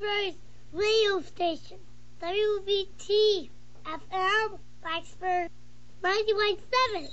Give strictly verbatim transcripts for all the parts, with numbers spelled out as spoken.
Blackbird's radio station, W B T F M, Blacksburg, ninety-one point seven.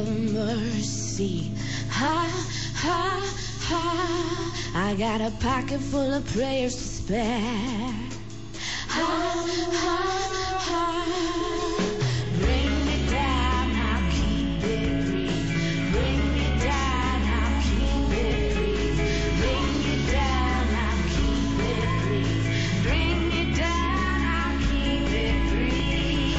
mercy. Ha, ha, ha. I got a pocket full of prayers to spare. Ha, ha, ha. Bring me down, I'll keep it brief. Bring me down, I'll keep it brief. Bring me down, I'll keep it brief. Bring me down, I'll keep it brief.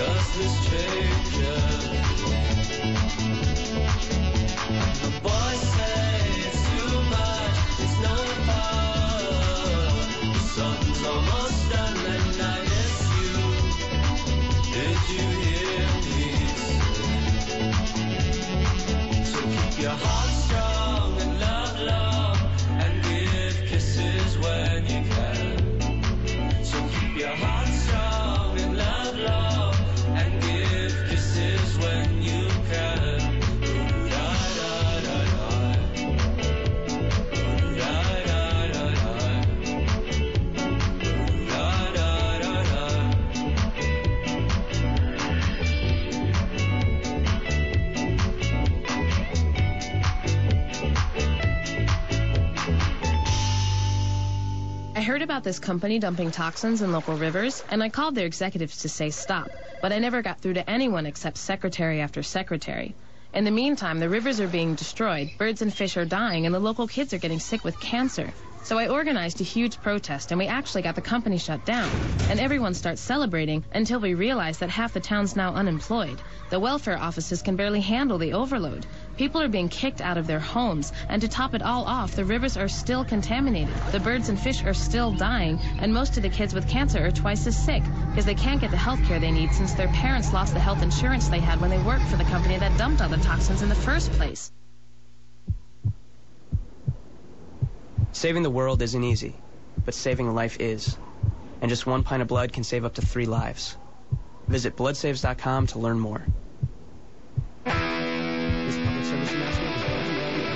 just the strangers. The boys say it's too much, it's no fun. The sun's almost done and I miss you. Did you hear me? So keep your heart strong and love long and give kisses when you can. So keep your heart strong and love long and give kisses when you can. Ooh, da, da, da, da. Ooh, da, da, da, da. Ooh, da, da, da, da. I heard about this company dumping toxins in local rivers, and I called their executives to say stop, but I never got through to anyone except secretary after secretary. In the meantime, the rivers are being destroyed, birds and fish are dying, and the local kids are getting sick with cancer. So I organized a huge protest, and we actually got the company shut down. And everyone starts celebrating until we realize that half the town's now unemployed. The welfare offices can barely handle the overload. People are being kicked out of their homes, and to top it all off, the rivers are still contaminated. The birds and fish are still dying, and most of the kids with cancer are twice as sick because they can't get the health care they need since their parents lost the health insurance they had when they worked for the company that dumped all the toxins in the first place. Saving the world isn't easy, but saving a life is. And just one pint of blood can save up to three lives. Visit blood saves dot com to learn more. This public service announcement is brought to you by the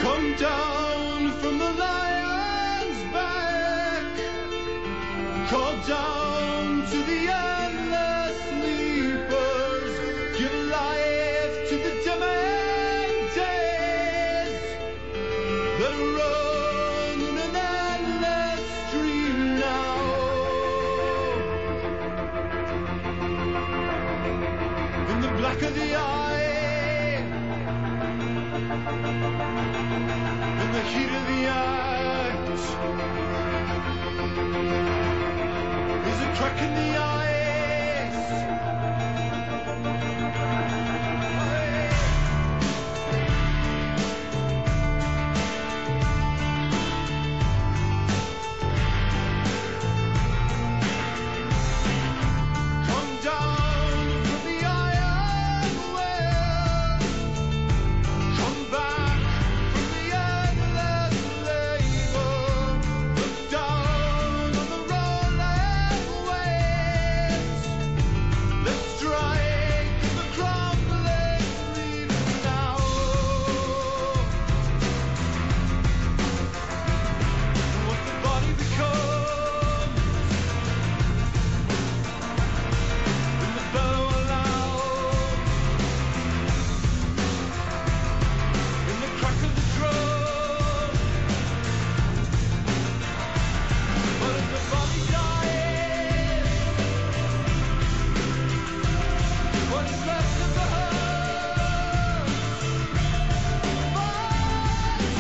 Come down from the lion's back, call down to the endless sleepers, give life to the dimming days that run in an endless stream now. In the black of the eye, in the heat of the act, is a crack in the ice. Come down from the iron well, come back from the endless labor, look down on the rolling waves. Let's strike the crumbling reef now. What the body becomes when the bellow allows, in the crack of the drum. But if the body dies, what's left of the heart falls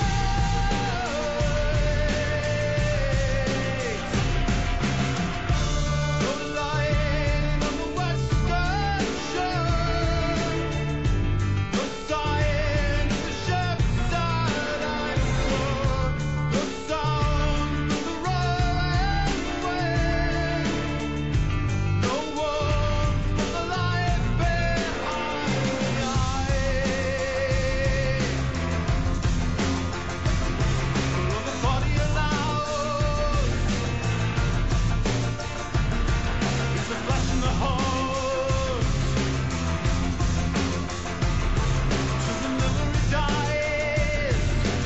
away. No lying on the western shore, no sighing at the ship's side anchor, no sound of the roaring wind, no warmth from the light behind the eye. Will the body allow? It's a flash in the heart, till the memory dies,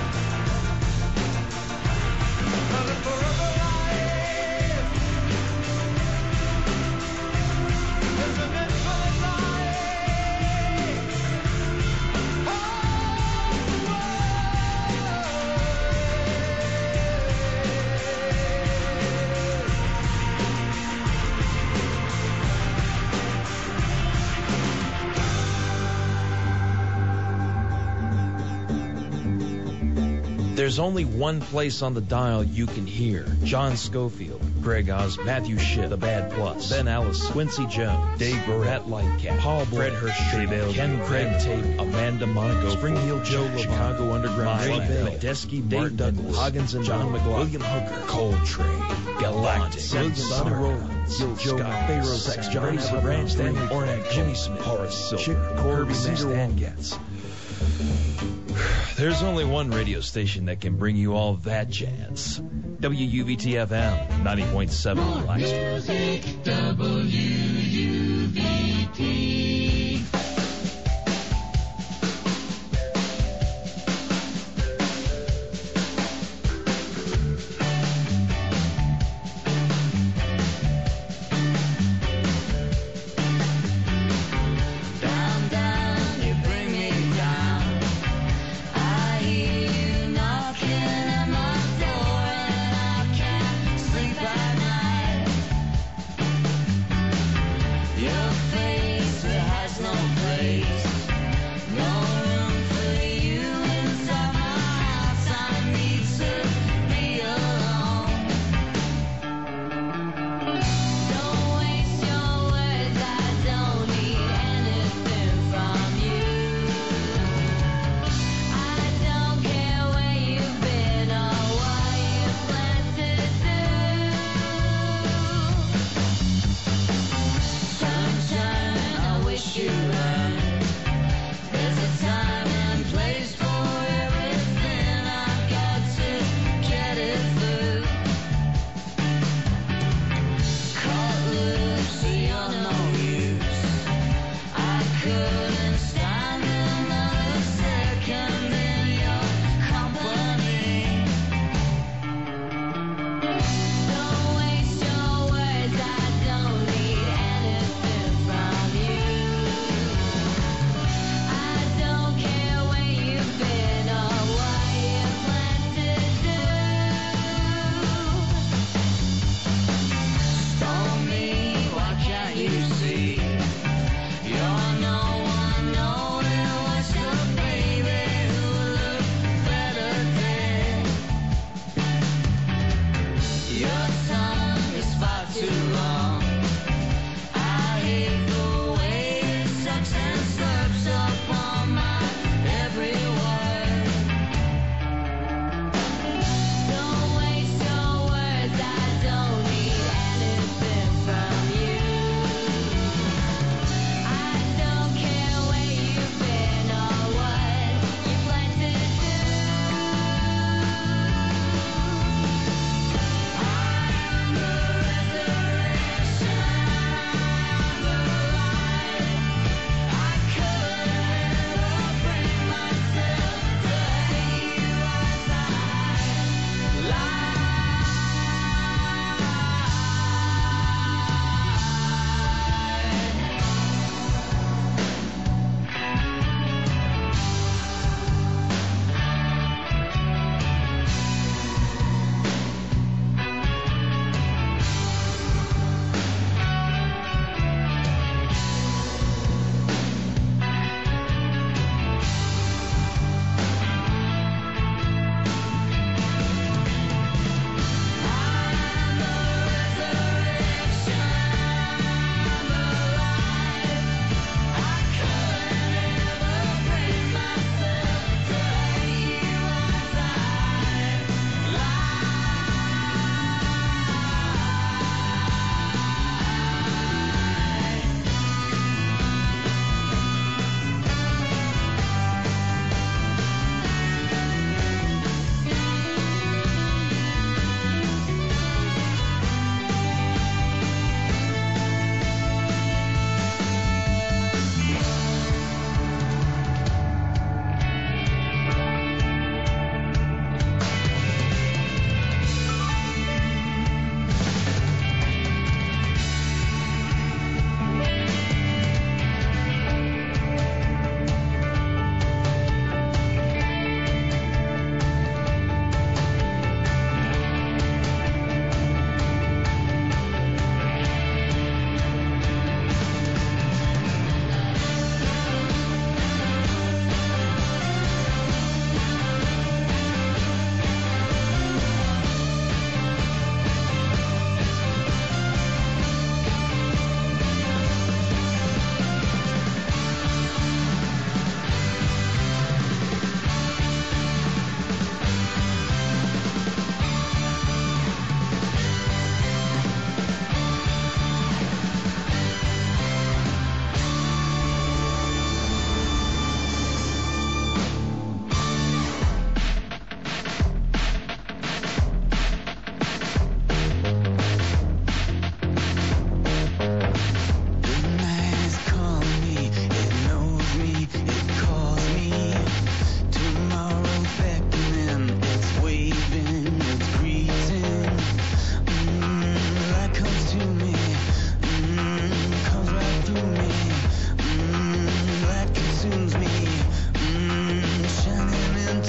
and it forever lies. There's an infinite light. There's only one place on the dial you can hear John Schofield, Greg Oz, Matthew Schiff, The Bad Plus, Ben Ellis, Quincy Jones, Dave Burrett, Lightcap, Paul Blart, Fred Hirsch, Ken Craig Tate, Amanda Monaco, Springfield Joe, Chicago Underground, Club Medeski, Dave Douglas, Hoggins and John McLaughlin, William Hooker, Coltrane, Galactic, William Sonny Rollins, Joe Scott, Pharaoh's X, John Ranch, Stanley Ornak, Jimmy Smith, Horace Silver, Chick Kirby Stangetz. There's only one radio station that can bring you all that jazz. W U V T F M, ninety point seven Blacksburg. W U V T. Down, down, you bring me down. I hear you knocking at my door and I can't sleep at night. Your face, it has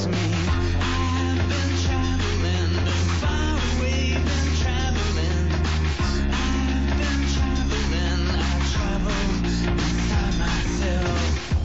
bites me. I've been traveling, been far away, been traveling. I've been traveling, I travel inside myself.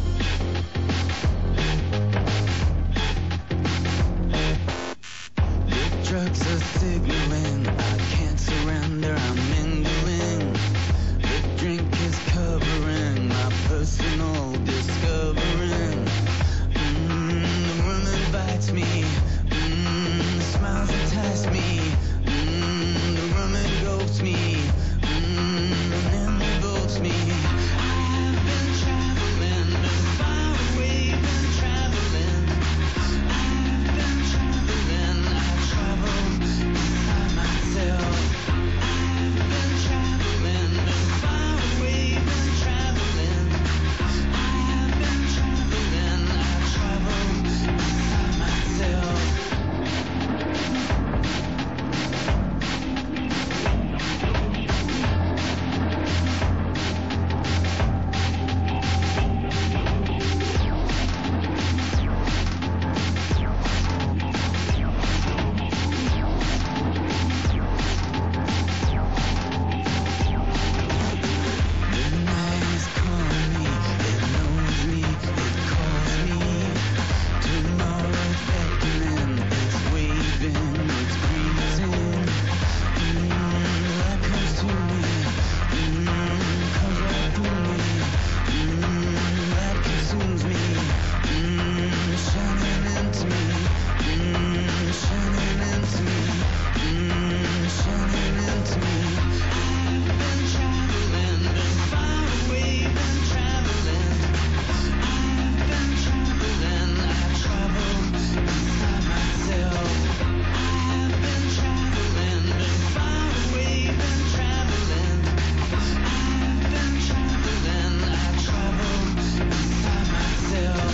The drugs are signaling, I can't surrender, I'm mingling. The drink is covering my personal discovering. Mm, the woman bites me, mm, smiles entice me, mm, the woman goats me, mm, and then revolts me. I've been traveling, been far away, been traveling. I've been traveling, I travel inside myself. I've been traveling, been far away, been traveling. I've been traveling, I travel inside myself. The night is calling me, it knows me, it calls me. Tomorrow beckoning, it's waving, it's breezing. Mm, light comes to me, mm, comes right through me. Mm, light consumes me, mm, shining into me, mm, shining into me, mm, shining into me. I've been traveling, been far away, been traveling. I've been traveling, I travel inside myself. I've been traveling, been far away, been traveling. I've been traveling, I travel inside myself.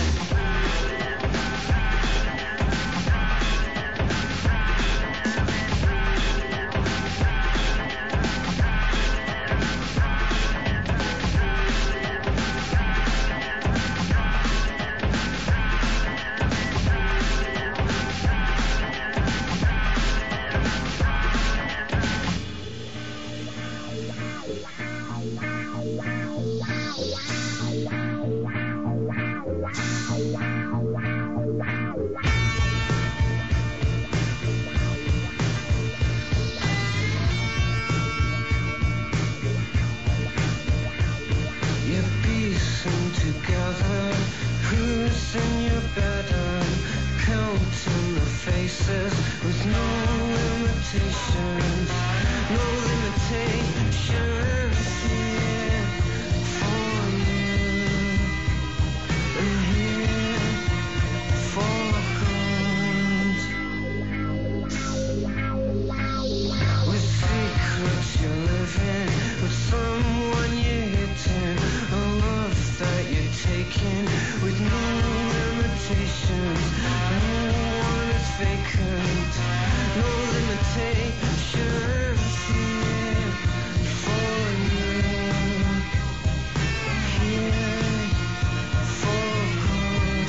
You're piecing together who's in your bed, counting the faces with no limitations, no limitations here for you and here for good. With secrets you're living, with someone you're hitting, a love that you're taking, with no limitations. No one is vacant, no limitations here for you, here for good.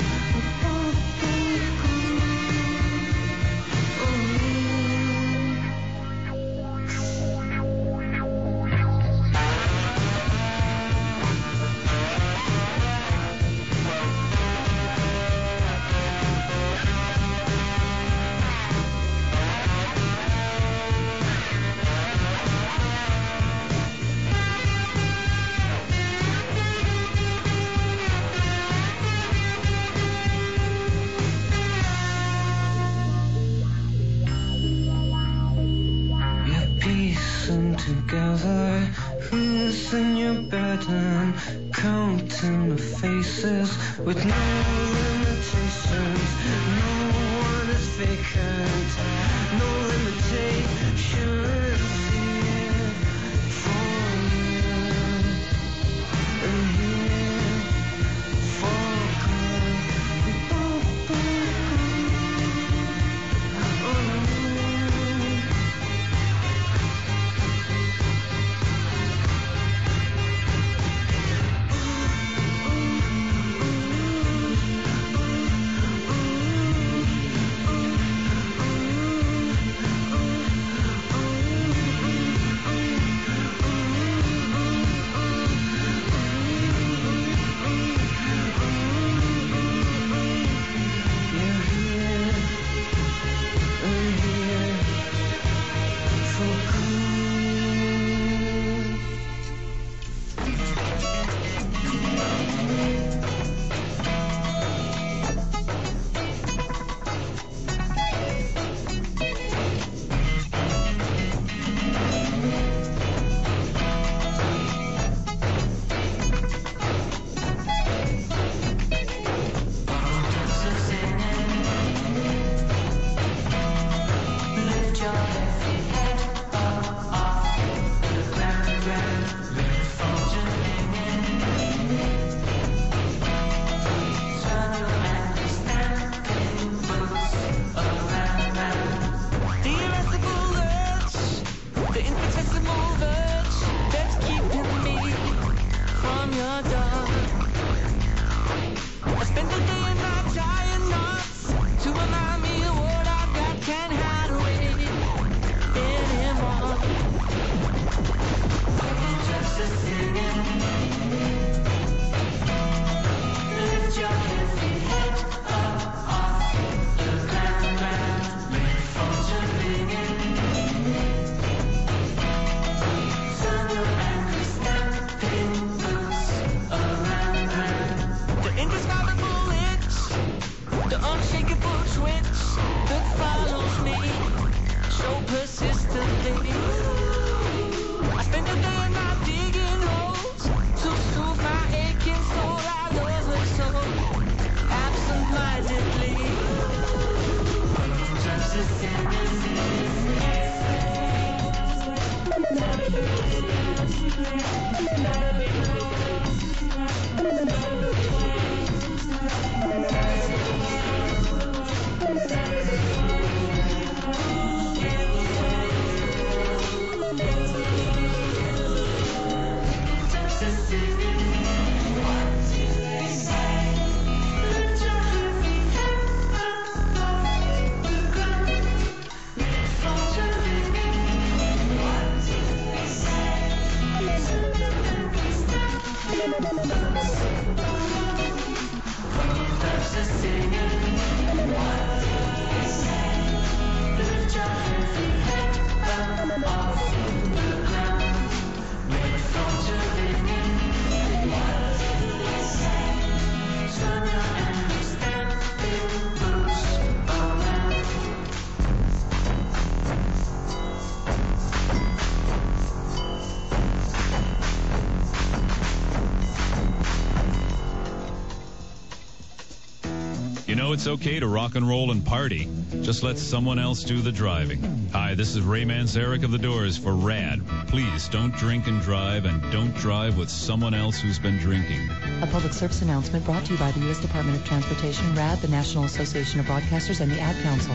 You're piecing together who's in your bed and counting the faces with no limitations. No one is vacant, no limitations here for you and here for good. It's okay to rock and roll and party. Just let someone else do the driving. Hi, this is Ray Manzarek of The Doors for RAD. Please don't drink and drive, and don't drive with someone else who's been drinking. A public service announcement brought to you by the U S Department of Transportation, RAD, the National Association of Broadcasters, and the Ad Council.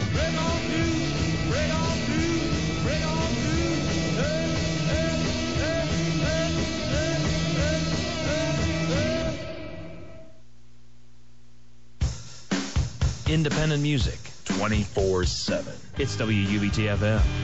Independent music, twenty-four seven. It's W U B T F M.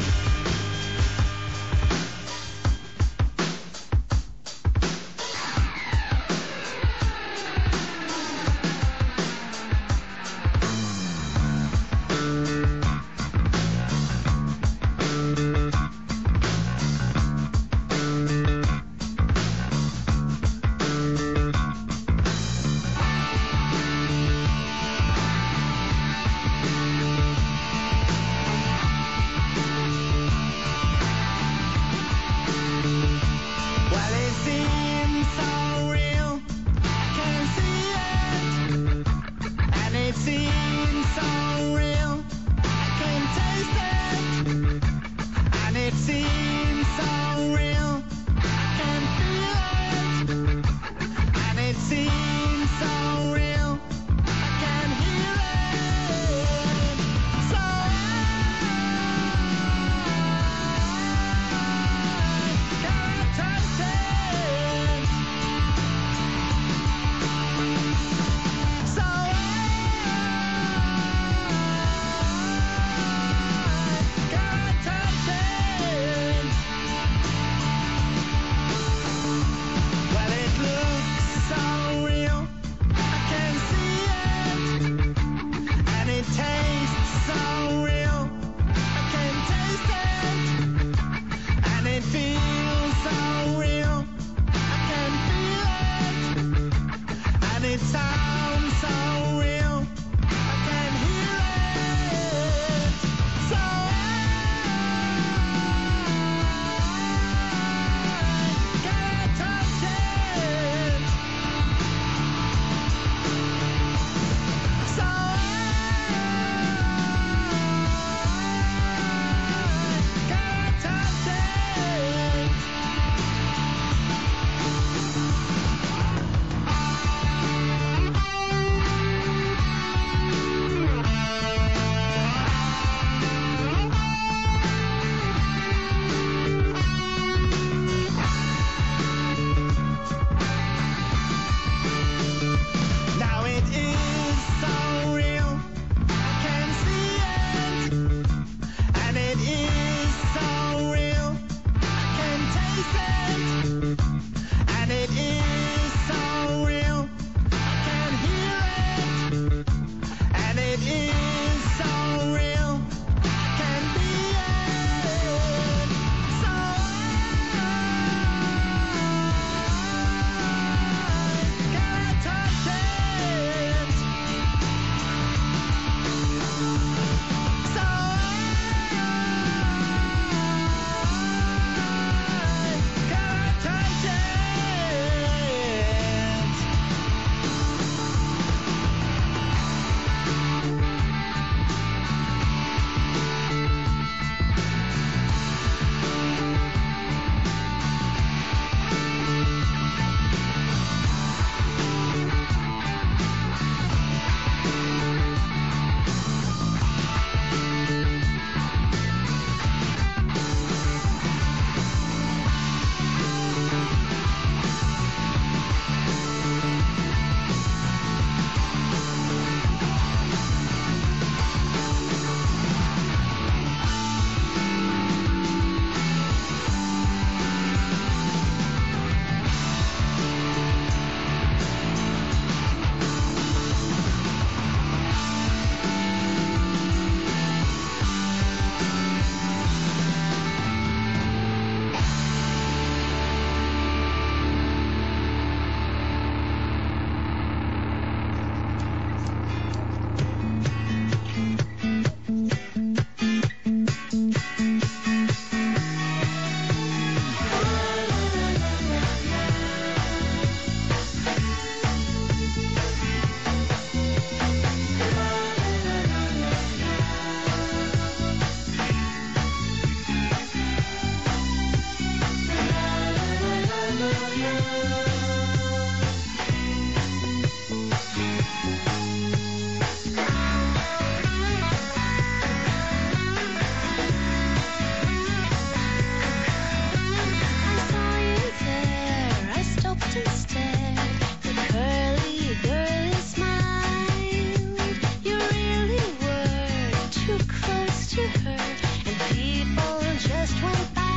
just you heard, and people just went by.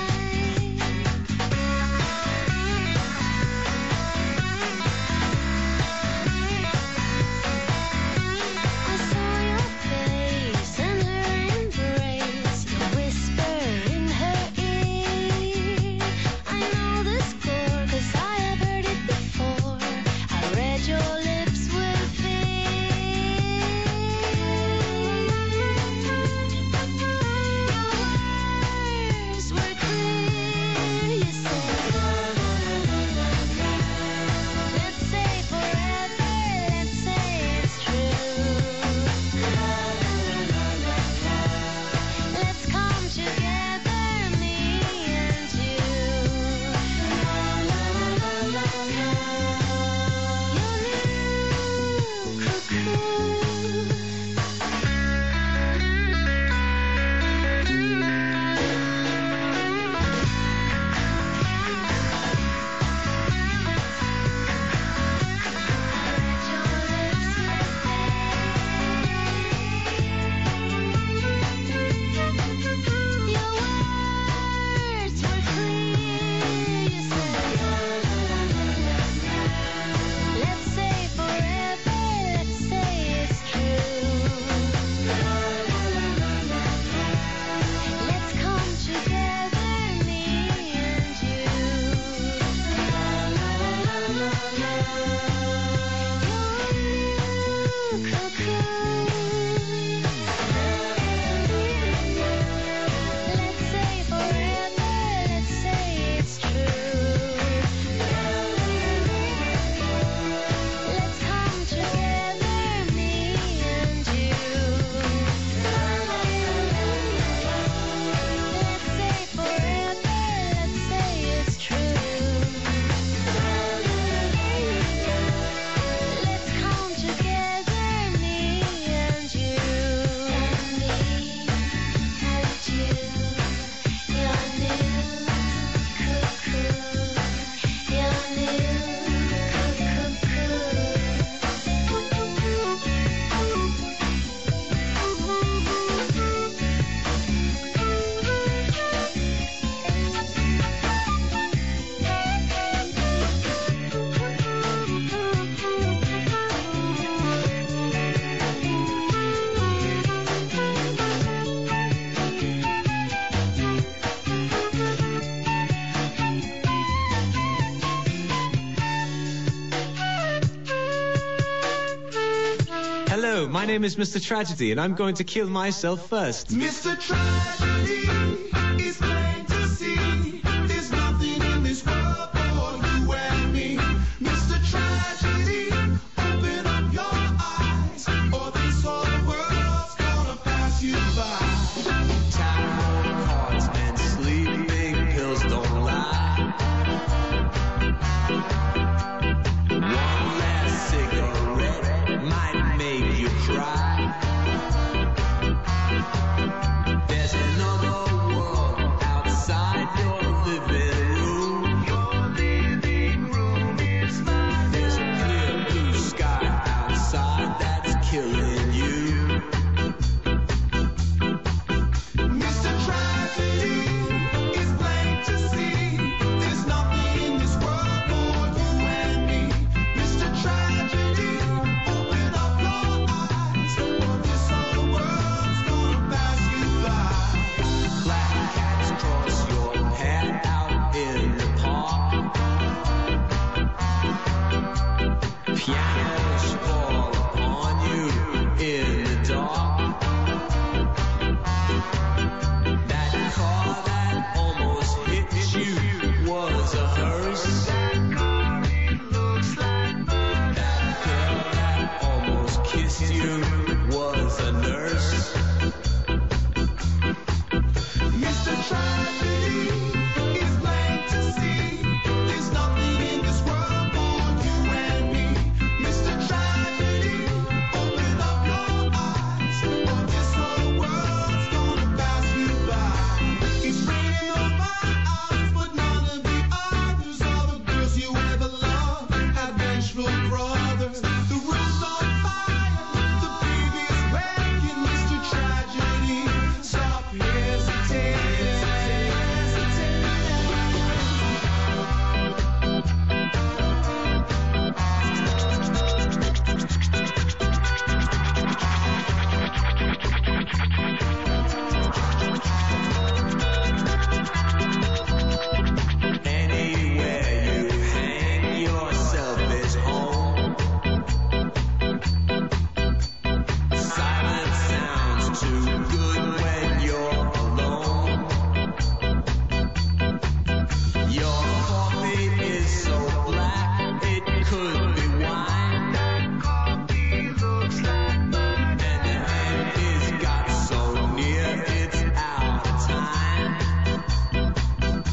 I saw your face and her embrace, you whisper in her ear. I know the score 'cause I have heard it before. I read your lips with fear. Your words were clear. You said, let's say forever, let's say it's true. Let's come together, me and you. Your new Your words were clear. You said, let's say forever, let's say it's true. Let's come together, me and you. Your new cocoon. Let's say forever, let's say it's true. Let's come together, me and you. Let's say forever, let's say it's true. Let's come together, me and you. And me and you. Your new cocoon. Your new Hello, my name is Mister Tragedy, and I'm going to kill myself first. Mister Tragedy is going to